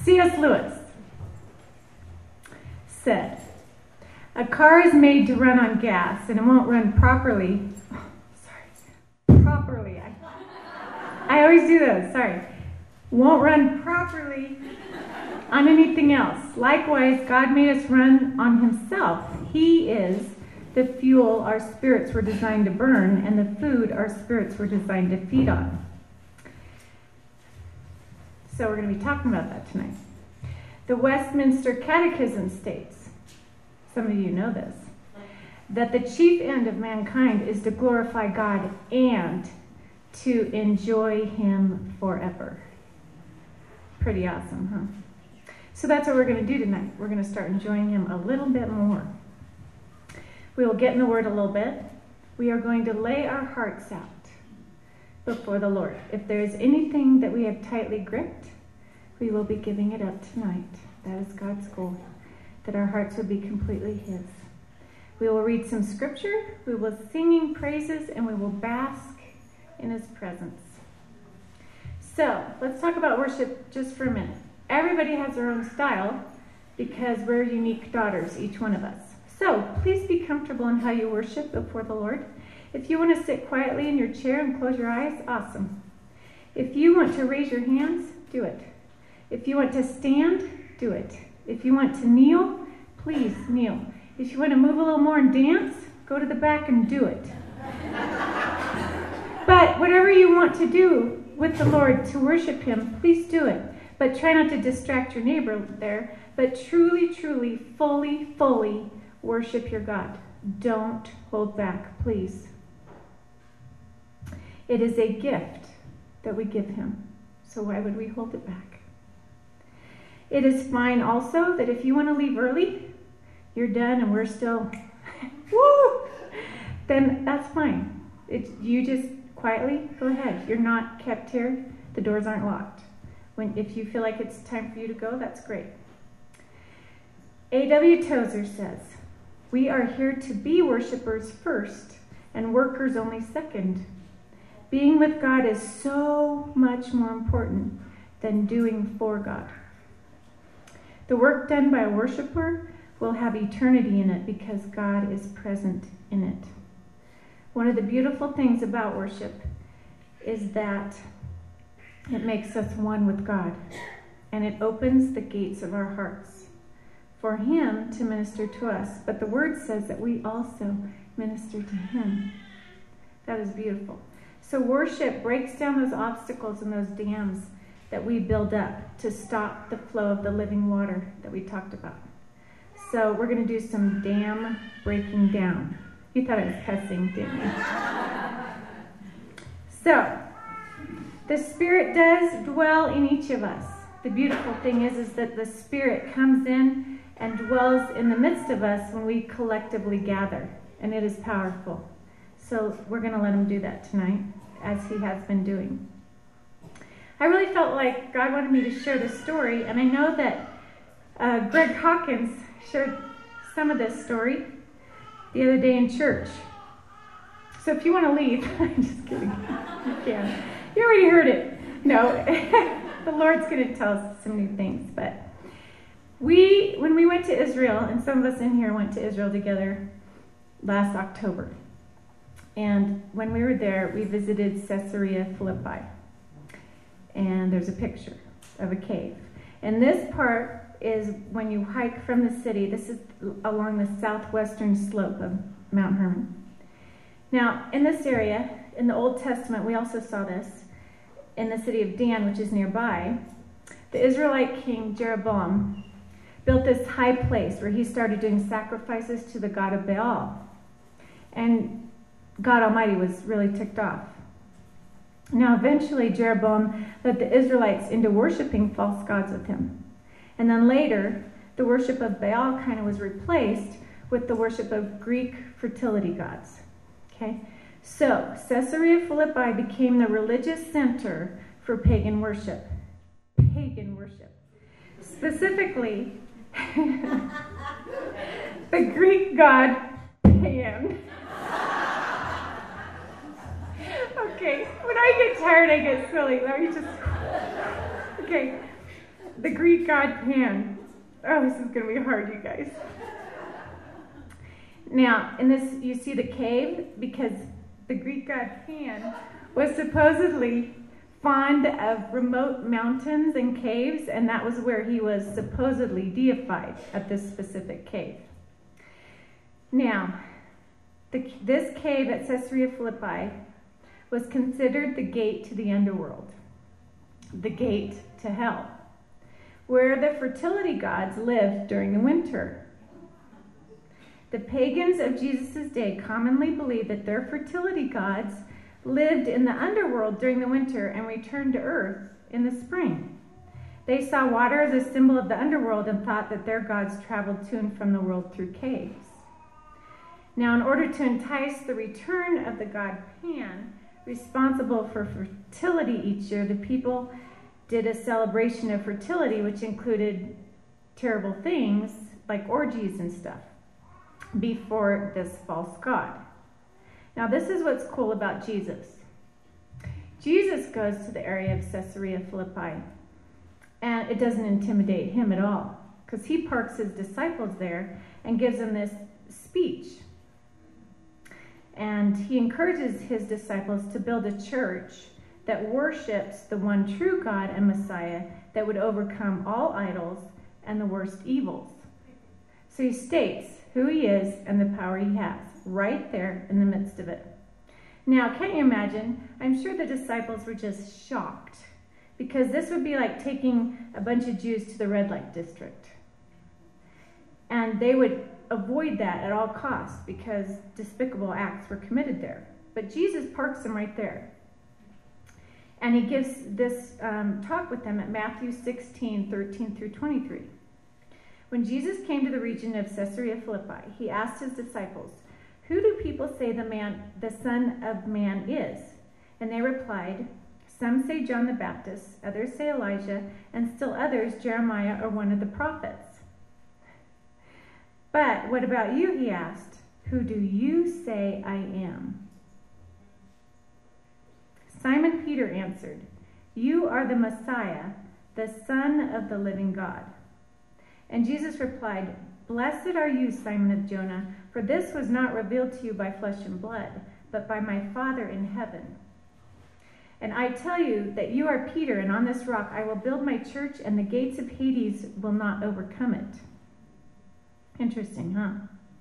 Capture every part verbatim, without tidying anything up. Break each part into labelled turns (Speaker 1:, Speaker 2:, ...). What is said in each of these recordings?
Speaker 1: C S Lewis said, a car is made to run on gas, and it won't run properly. Oh, sorry. Properly. I, I always do those. Sorry. Won't run properly on anything else. Likewise, God made us run on himself. He is the fuel our spirits were designed to burn, and the food our spirits were designed to feed on. So we're going to be talking about that tonight. The Westminster Catechism states, some of you know this, that the chief end of mankind is to glorify God and to enjoy him forever. Pretty awesome, huh? So that's what we're going to do tonight. We're going to start enjoying him a little bit more. We will get in the Word a little bit. We are going to lay our hearts out before the Lord. If there is anything that we have tightly gripped, we will be giving it up tonight. That is God's goal, that our hearts will be completely his. We will read some scripture, we will singing praises, and we will bask in his presence. So, let's talk about worship just for a minute. Everybody has their own style because we're unique daughters, each one of us. So, please be comfortable in how you worship before the Lord. If you want to sit quietly in your chair and close your eyes, awesome. If you want to raise your hands, do it. If you want to stand, do it. If you want to kneel, please kneel. If you want to move a little more and dance, go to the back and do it. But whatever you want to do with the Lord to worship him, please do it. But try not to distract your neighbor there, but truly, truly, fully, fully worship your God. Don't hold back, please. It is a gift that we give him, so why would we hold it back? It is fine also that if you want to leave early, you're done and we're still, woo, then that's fine. It, you just quietly go ahead. You're not kept here. The doors aren't locked. When, if you feel like it's time for you to go, that's great. A W Tozer says, we are here to be worshipers first and workers only second. Being with God is so much more important than doing for God. The work done by a worshiper will have eternity in it because God is present in it. One of the beautiful things about worship is that it makes us one with God, and it opens the gates of our hearts for him to minister to us. But the word says that we also minister to him. That is beautiful. So worship breaks down those obstacles and those dams that we build up to stop the flow of the living water that we talked about. So we're going to do some dam breaking down. You thought I was cussing, didn't you? So, the Spirit does dwell in each of us. The beautiful thing is, is that the Spirit comes in and dwells in the midst of us when we collectively gather. And it is powerful. So we're going to let him do that tonight, as he has been doing. I really felt like God wanted me to share this story, and I know that uh, Greg Hawkins shared some of this story the other day in church. So if you want to leave, I'm just kidding. You can. You already heard it. No, the Lord's going to tell us some new things. But we, when we went to Israel, and some of us in here went to Israel together last October. And when we were there, we visited Caesarea Philippi. And there's a picture of a cave. And this part is when you hike from the city. This is along the southwestern slope of Mount Hermon. Now, in this area, in the Old Testament, we also saw this, in the city of Dan, which is nearby, the Israelite king Jeroboam built this high place where he started doing sacrifices to the god of Baal. And God Almighty was really ticked off. Now, eventually, Jeroboam led the Israelites into worshiping false gods with him. And then later, the worship of Baal kind of was replaced with the worship of Greek fertility gods. Okay? So, Caesarea Philippi became the religious center for pagan worship. Pagan worship. Specifically, the Greek god Pan. Okay, when I get tired, I get silly. Let me just... Okay. the Greek god Pan. Oh, this is going to be hard, you guys. Now, in this, you see the cave, because the Greek god Pan was supposedly fond of remote mountains and caves, and that was where he was supposedly deified, at this specific cave. Now, the, this cave at Caesarea Philippi was considered the gate to the underworld, the gate to hell, where the fertility gods lived during the winter. The pagans of Jesus' day commonly believed that their fertility gods lived in the underworld during the winter and returned to earth in the spring. They saw water as a symbol of the underworld and thought that their gods traveled to and from the world through caves. Now, in order to entice the return of the god Pan, responsible for fertility each year, the people did a celebration of fertility, which included terrible things like orgies and stuff before this false god. Now, this is what's cool about Jesus. Jesus goes to the area of Caesarea Philippi, and it doesn't intimidate him at all, because he parks his disciples there and gives them this speech. And he encourages his disciples to build a church that worships the one true God and Messiah that would overcome all idols and the worst evils. So he states who he is and the power he has, right there in the midst of it. Now, can't you imagine? I'm sure the disciples were just shocked, because this would be like taking a bunch of Jews to the red light district. And they would avoid that at all costs because despicable acts were committed there. But Jesus parks them right there. And he gives this um, talk with them at Matthew sixteen, thirteen through twenty-three. When Jesus came to the region of Caesarea Philippi, he asked his disciples, "Who do people say the man, the Son of Man is?" And they replied, "Some say John the Baptist, others say Elijah, and still others Jeremiah or one of the prophets." "But what about you?" he asked. "Who do you say I am?" Simon Peter answered, "You are the Messiah, the Son of the living God." And Jesus replied, "Blessed are you, Simon of Jonah, for this was not revealed to you by flesh and blood, but by my Father in heaven. And I tell you that you are Peter, and on this rock I will build my church, and the gates of Hades will not overcome it." Interesting, huh?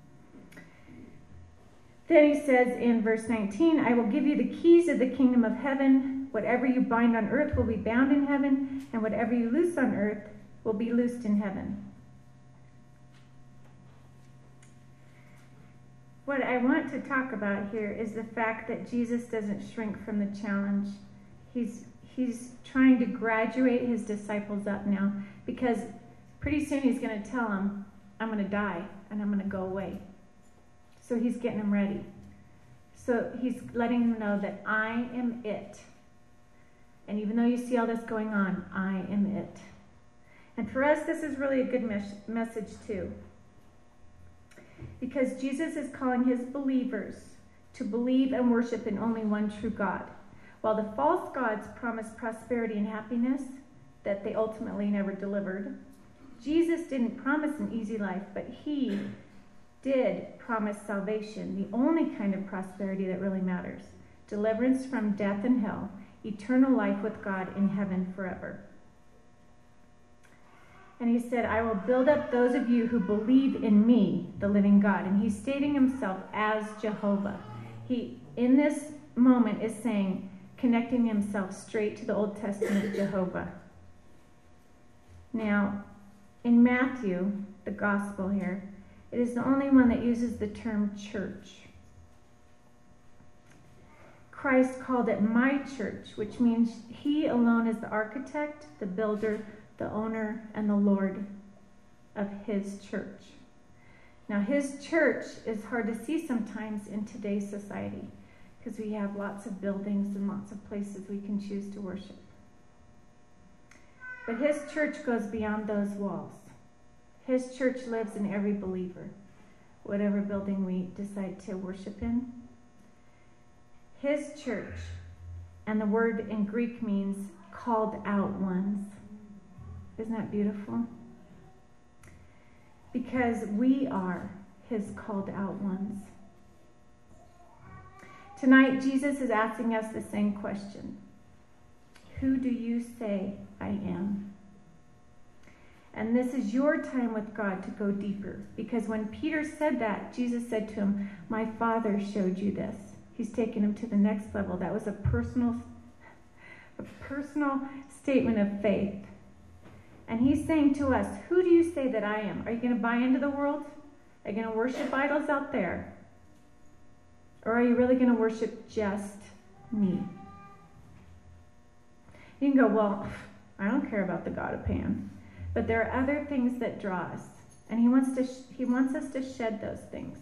Speaker 1: Then he says in verse nineteen, "I will give you the keys of the kingdom of heaven. Whatever you bind on earth will be bound in heaven, and whatever you loose on earth will be loosed in heaven." What I want to talk about here is the fact that Jesus doesn't shrink from the challenge. He's he's trying to graduate his disciples up now, because pretty soon he's going to tell them, "I'm going to die and I'm going to go away." So he's getting them ready. So he's letting them know that I am it. And even though you see all this going on, I am it. And for us, this is really a good mes- message too. Because Jesus is calling his believers to believe and worship in only one true God. While the false gods promised prosperity and happiness that they ultimately never delivered, Jesus didn't promise an easy life, but he did promise salvation, the only kind of prosperity that really matters. Deliverance from death and hell, eternal life with God in heaven forever. And he said, "I will build up those of you who believe in me, the living God." And he's stating himself as Jehovah. He, in this moment, is saying, connecting himself straight to the Old Testament Jehovah. Now, in Matthew, the gospel here, it is the only one that uses the term church. Christ called it my church, which means he alone is the architect, the builder, the owner, and the Lord of his church. Now, his church is hard to see sometimes in today's society, because we have lots of buildings and lots of places we can choose to worship. But his church goes beyond those walls. His church lives in every believer, whatever building we decide to worship in. His church, and the word in Greek means called out ones. Isn't that beautiful? Because we are his called out ones. Tonight, Jesus is asking us the same question. Who do you say I am? And this is your time with God to go deeper. Because when Peter said that, Jesus said to him, my Father showed you this. He's taken him to the next level. That was a personal, a personal statement of faith. And he's saying to us, who do you say that I am? Are you going to buy into the world? Are you going to worship idols out there? Or are you really going to worship just me? You can go, well, I don't care about the God of Pan. But there are other things that draw us. And he wants to sh- he wants us to shed those things.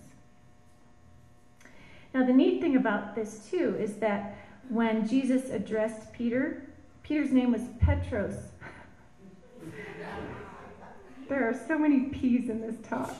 Speaker 1: Now, the neat thing about this, too, is that when Jesus addressed Peter, Peter's name was Petros. There are so many P's in this talk.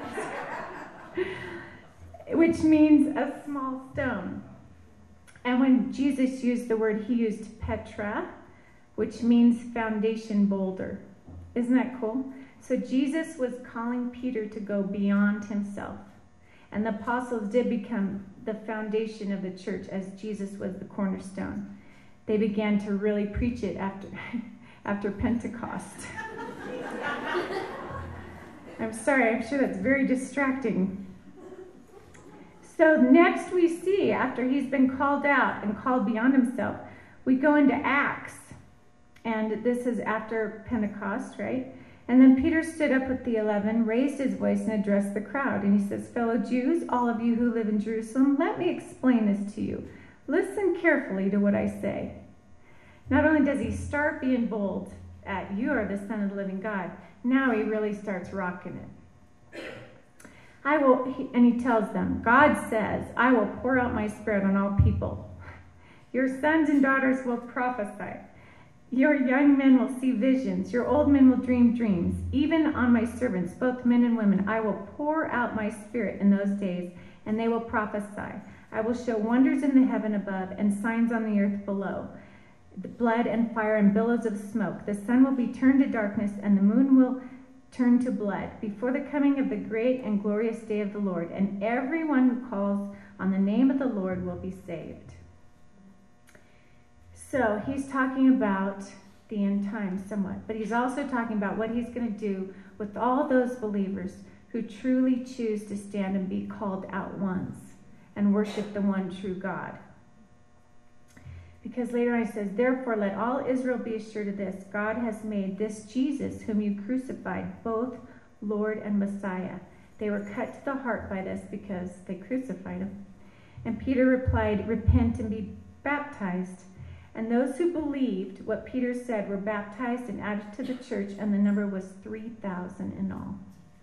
Speaker 1: Which means a small stone. And when Jesus used the word, he used Petra, which means foundation boulder. Isn't that cool? So Jesus was calling Peter to go beyond himself. And the apostles did become the foundation of the church as Jesus was the cornerstone. They began to really preach it after, after Pentecost. I'm sorry, I'm sure that's very distracting. So next we see, after he's been called out and called beyond himself, we go into Acts. And this is after Pentecost, right? And then Peter stood up with the eleven, raised his voice, and addressed the crowd. And he says, fellow Jews, all of you who live in Jerusalem, let me explain this to you. Listen carefully to what I say. Not only does he start being bold at, you are the Son of the living God, now he really starts rocking it. I will, and he tells them, God says, I will pour out my spirit on all people. Your sons and daughters will prophesy. Your young men will see visions. Your old men will dream dreams. Even on my servants, both men and women, I will pour out my spirit in those days, and they will prophesy. I will show wonders in the heaven above and signs on the earth below, blood and fire and billows of smoke. The sun will be turned to darkness, and the moon will turn to blood before the coming of the great and glorious day of the Lord. And everyone who calls on the name of the Lord will be saved. So he's talking about the end times somewhat, but he's also talking about what he's going to do with all those believers who truly choose to stand and be called out ones and worship the one true God. Because later on he says, therefore let all Israel be assured of this, God has made this Jesus, whom you crucified, both Lord and Messiah. They were cut to the heart by this because they crucified him. And Peter replied, repent and be baptized. And those who believed what Peter said were baptized and added to the church, and the number was three thousand in all.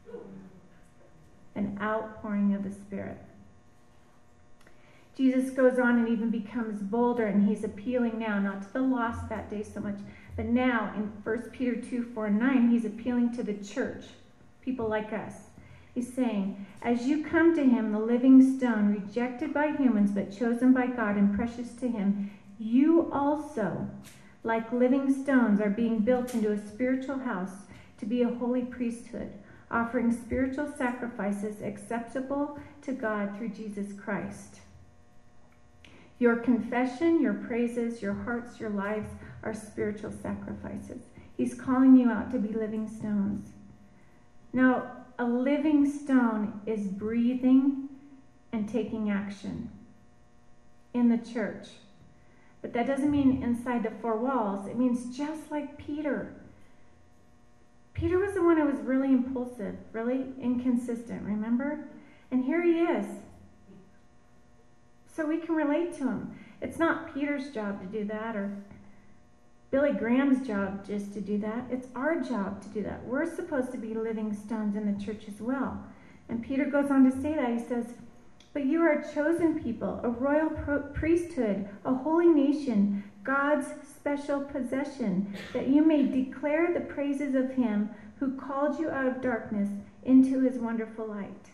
Speaker 1: An outpouring of the Spirit. Jesus goes on and even becomes bolder, and he's appealing now, not to the lost that day so much, but now in First Peter two, four, and nine, he's appealing to the church, people like us. He's saying, as you come to him, the living stone, rejected by humans but chosen by God and precious to him, you also, like living stones, are being built into a spiritual house to be a holy priesthood, offering spiritual sacrifices acceptable to God through Jesus Christ. Your confession, your praises, your hearts, your lives are spiritual sacrifices. He's calling you out to be living stones. Now, a living stone is breathing and taking action in the church. But that doesn't mean inside the four walls. It means just like Peter. Peter was the one who was really impulsive, really inconsistent, remember? And here he is. So we can relate to him. It's not Peter's job to do that, or Billy Graham's job just to do that. It's our job to do that. We're supposed to be living stones in the church as well. And Peter goes on to say that. He says, but you are a chosen people, a royal pro- priesthood, a holy nation, God's special possession, that you may declare the praises of him who called you out of darkness into his wonderful light.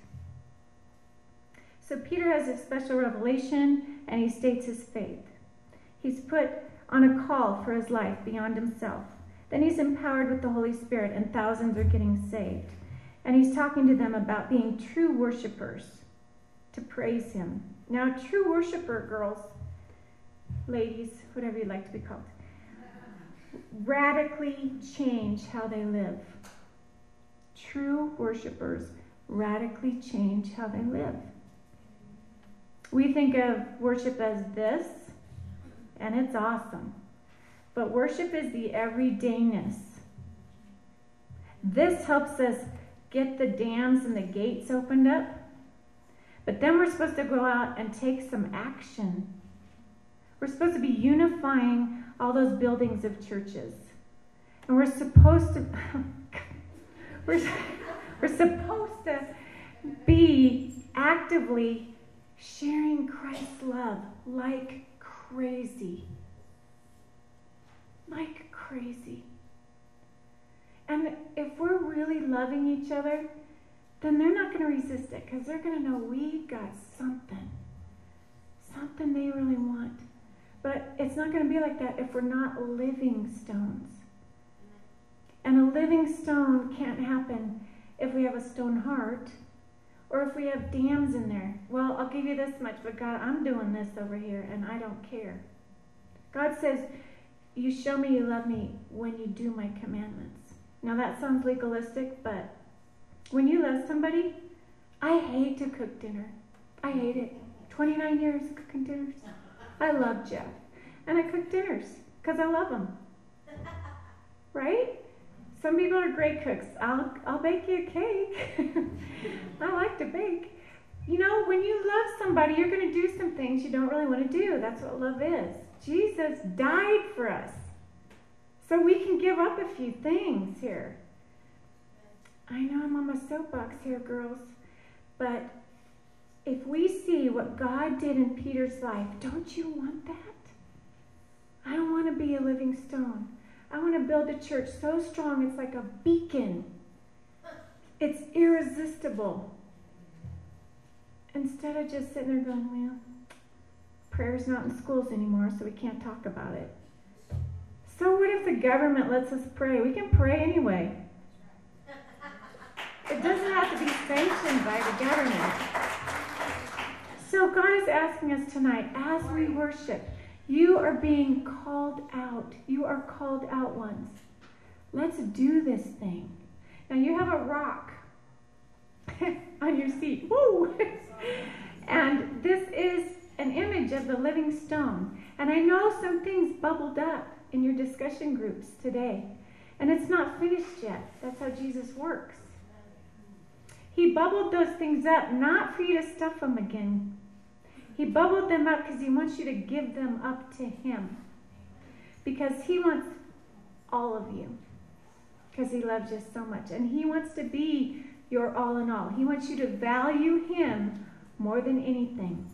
Speaker 1: So Peter has a special revelation, and he states his faith. He's put on a call for his life beyond himself. Then he's empowered with the Holy Spirit, and thousands are getting saved. And he's talking to them about being true worshipers, to praise him. Now, a true worshiper, girls, ladies, whatever you'd like to be called, radically change how they live. True worshipers radically change how they live. We think of worship as this, and it's awesome. But worship is the everydayness. This helps us get the dams and the gates opened up. But then we're supposed to go out and take some action. We're supposed to be unifying all those buildings of churches. And we're supposed to we're, we're supposed to be actively sharing Christ's love like crazy. Like crazy. And if we're really loving each other, then they're not going to resist it, because they're going to know we've got something. Something they really want. But it's not going to be like that if we're not living stones. And a living stone can't happen if we have a stone heart, or if we have dams in there. Well, I'll give you this much, but God, I'm doing this over here, and I don't care. God says, you show me you love me when you do my commandments. Now that sounds legalistic, but when you love somebody, I hate to cook dinner. I hate it. twenty-nine years cooking dinners. I love Jeff. And I cook dinners because I love him. Right? Some people are great cooks. I'll, I'll bake you a cake. I like to bake. You know, when you love somebody, you're going to do some things you don't really want to do. That's what love is. Jesus died for us. So we can give up a few things here. I know I'm on my soapbox here, girls. But if we see what God did in Peter's life, don't you want that? I don't want to be a living stone. I want to build a church so strong it's like a beacon. It's irresistible. Instead of just sitting there going, well, prayer's not in schools anymore, so we can't talk about it. So what if the government lets us pray? We can pray anyway. It doesn't have to be sanctioned by the government. So God is asking us tonight, as we worship, you are being called out. You are called out ones. Let's do this thing. Now you have a rock on your seat. Woo! And this is an image of the living stone. And I know some things bubbled up in your discussion groups today. And it's not finished yet. That's how Jesus works. He bubbled those things up not for you to stuff them again. He bubbled them up because he wants you to give them up to him. Because he wants all of you. Because he loves you so much. And he wants to be your all in all. He wants you to value him more than anything.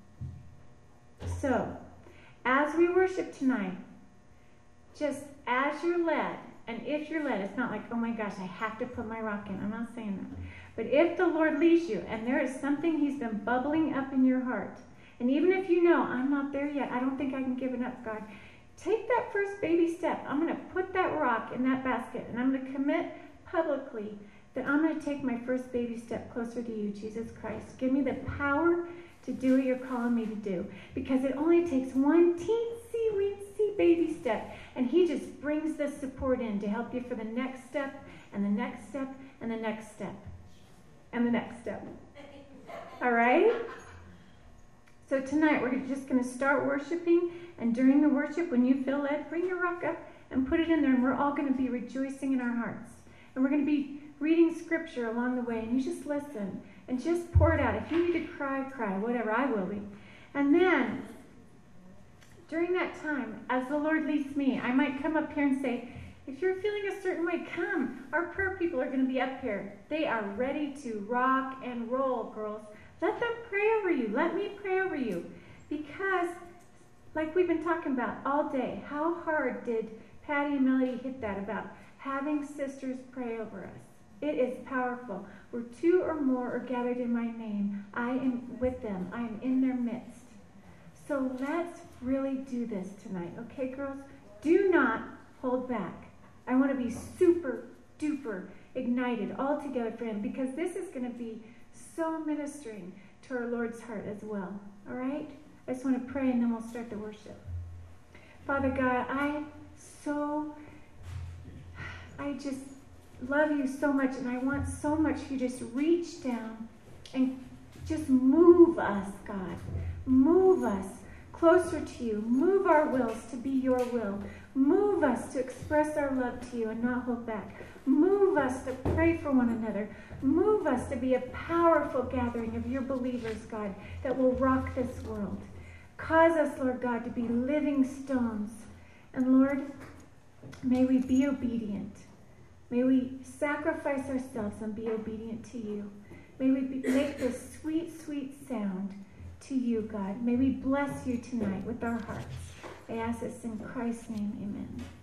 Speaker 1: So, as we worship tonight, just as you're led, and if you're led, it's not like, oh my gosh, I have to put my rock in. I'm not saying that. But if the Lord leads you, and there is something he's been bubbling up in your heart, and even if you know, I'm not there yet, I don't think I can give it up, God, take that first baby step. I'm going to put that rock in that basket, and I'm going to commit publicly that I'm going to take my first baby step closer to you, Jesus Christ. Give me the power to do what you're calling me to do. Because it only takes one teensy weensy baby step. And he just brings the support in to help you for the next step, and the next step, and the next step, and the next step. All right? So tonight we're just going to start worshiping. And during the worship, when you feel led, bring your rock up and put it in there. And we're all going to be rejoicing in our hearts. And we're going to be reading scripture along the way. And you just listen and just pour it out. If you need to cry, cry. Whatever, I will be. And then, during that time, as the Lord leads me, I might come up here and say, if you're feeling a certain way, come. Our prayer people are going to be up here. They are ready to rock and roll, girls. Let them pray over you. Let me pray over you. Because, like we've been talking about all day, how hard did Patty and Melody hit that about having sisters pray over us? It is powerful. Where two or more are gathered in my name, I am with them. I am in their midst. So let's really do this tonight. Okay, girls? Do not hold back. I want to be super duper ignited all together for him, because this is going to be so ministering to our Lord's heart as well. All right? I just want to pray and then we'll start the worship. Father God, I so, I just love you so much, and I want so much for you to just reach down and just move us, God. Move us closer to you. Move our wills to be your will. Move us to express our love to you and not hold back. Move us to pray for one another. Move us to be a powerful gathering of your believers, God, that will rock this world. Cause us, Lord God, to be living stones. And Lord, may we be obedient. May we sacrifice ourselves and be obedient to you. May we be, make this sweet, sweet sound to you, God. May we bless you tonight with our hearts. I ask this in Christ's name, amen.